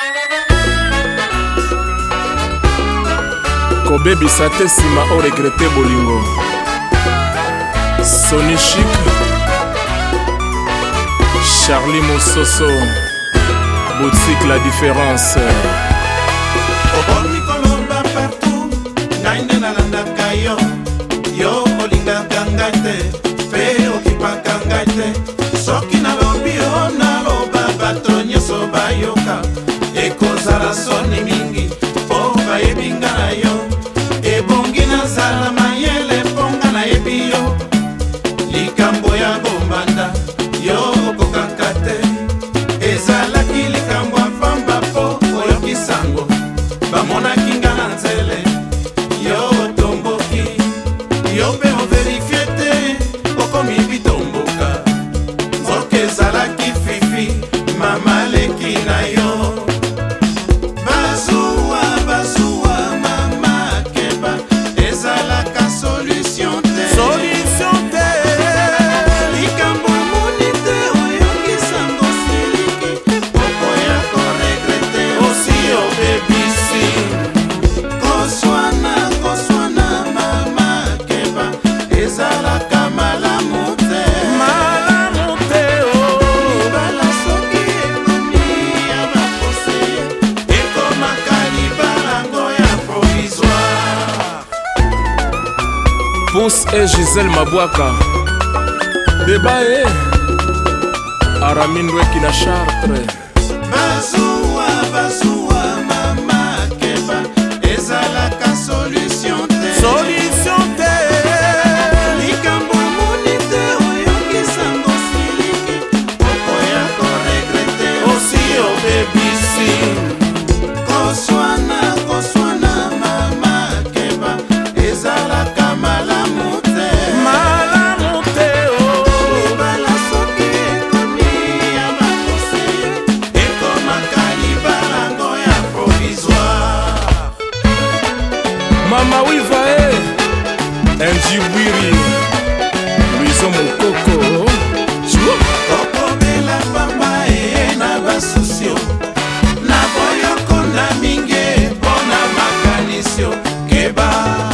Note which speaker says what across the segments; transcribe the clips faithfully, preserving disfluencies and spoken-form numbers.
Speaker 1: kobebisa te nsima o regrete bolingo. Sony Chic, Charlie Mososo, boutique La Différence.
Speaker 2: Obomi kolomba partout, naine nalandaka yo. Yo olingaka ngai te, pe okipaka ngai te. Soki nalobi yo naloba bato nyonso bayoka. Ekozala soni mingi, po bayebi nga na yo. Ebongi nazala mayele mponga nayebi yo. Likambo ya bombanda, yo okokaka te. Ezalaki likambo ya pamba po oyoki sango. Bamonaki nga na nzele, yo otomboki. Yo pe overifie te, okomi bitomboka. Nzoka ezalaki fifi, mama leki na yo. Bazuwa, bazuwa, mama keba. Ezalaka solution te.
Speaker 3: Solution te.
Speaker 2: Likambo moni te, oyoki sango siliki. Poko ya koregrete, osi obebisi. Koswana, koswana, mama keba. Ezalaka malamu te.
Speaker 3: Malamu te, oh.
Speaker 2: Libala soki ekomi ya bapose, ekomaka libalango ya provisoire.
Speaker 1: Pousse et Gisèle Mabwaka Debae Aramindweki na Chartres.
Speaker 2: Bazuwa, bazuwa, mama keba. Ezalaka solution te.
Speaker 3: Solution te.
Speaker 2: Likambo moni te, oyoki sango siliki. Poko ya koregrete, osi obebisi. Koswana, koswana, mama keba. Ezalaka malamu te.
Speaker 3: Malamu te, oh.
Speaker 2: Libala soki ekomi ya bakose, ekomaka libalango ya provisoire.
Speaker 1: Mama Wiva e Njibwiri Luizo Mokoko Chou.
Speaker 2: Okobela pamba e na basusio, na boyoko na mingi mpona makanisio. Keba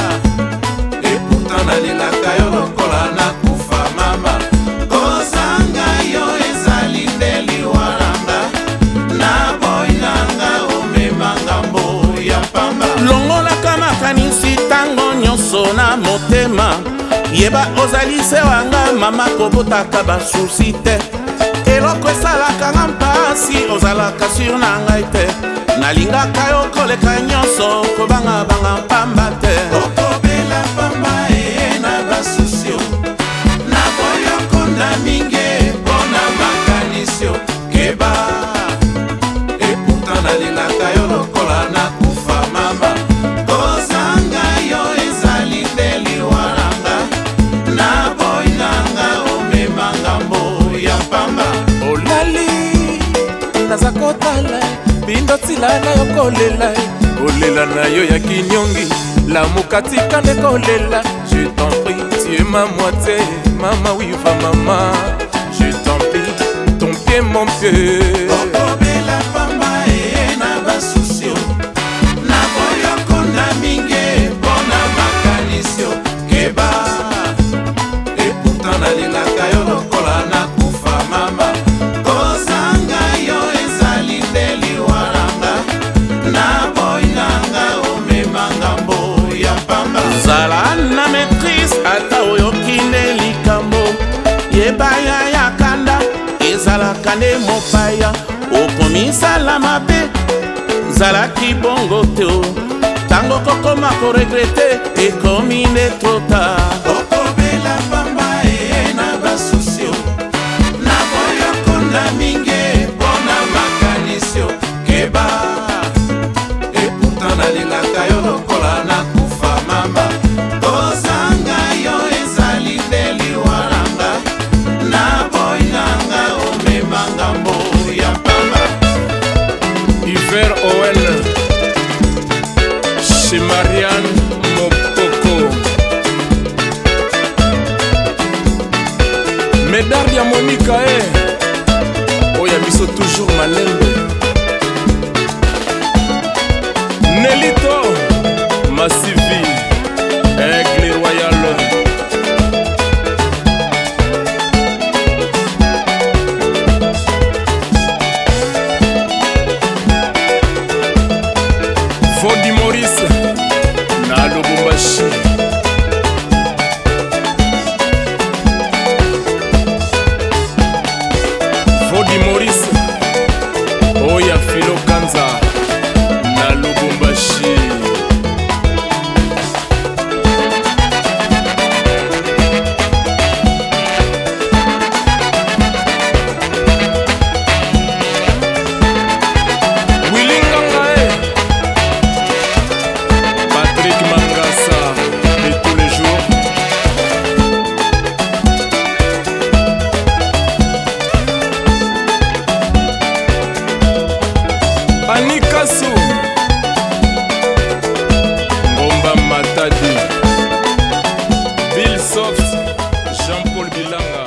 Speaker 2: e pourtant nalingaka yo lokola nakufa mama. Kozanga yo ezali nde liwalanga, na boy nanga omemanga mbo ya pamba.
Speaker 3: longolaka makanisi ntango nyonso na motema. Yeba ozali se wanga mama, kobotaka basusi te. Eloko esalaka nga mpasi, ozalaka sur na ngai te. Nalingaka yo koleka nyonso, kobangabanga pamba te.
Speaker 2: Okobela pamba e na basusio, na boyoko na mingi mpona makanisio. Keba e pourtant nalingaka yo lokola nakufa mama. Kozanga yo ezali nde liwalanga, na boy nanga omemanga mbo ya pamba.
Speaker 3: Olali naza kotala bindo tila na yo kolela.
Speaker 1: Olela na yo ya kinyongi Lamuka tika nde kolela. Je t'en prie, tu es ma moitié. Mama Wiva mama, je t'en prie, ton pied mon pied.
Speaker 2: Okobela pamba e na basusio, na boyoko na mingi mpona makanisio. Keba e pourtant nalingaka yo lokola nakufa mama. Kozanga yo ezali nde liwalanga, na boy nanga omemanga mbo ya pamba.
Speaker 3: Zala na maîtrise ata oyoki nde likambo. Yebaya ya kanda ezalaka nde mopaya. Okomisala mabe zalaki bongo te, o. Tango kokoma koregrete ekomi nde tota.
Speaker 2: Okobela pamba e na basusio, na boyoko na mingi mpona makanisio. Keba e pourtant nalingaka yo lokola nakufa mama. Kozanga yo ezali nde liwalanga, na boy nanga omemanga mbo ya pamba.
Speaker 1: Hiver Owen chez Marianne Mopoko. Médard ya Monica eh. Oya biso toujours malembe. Paul Bilanga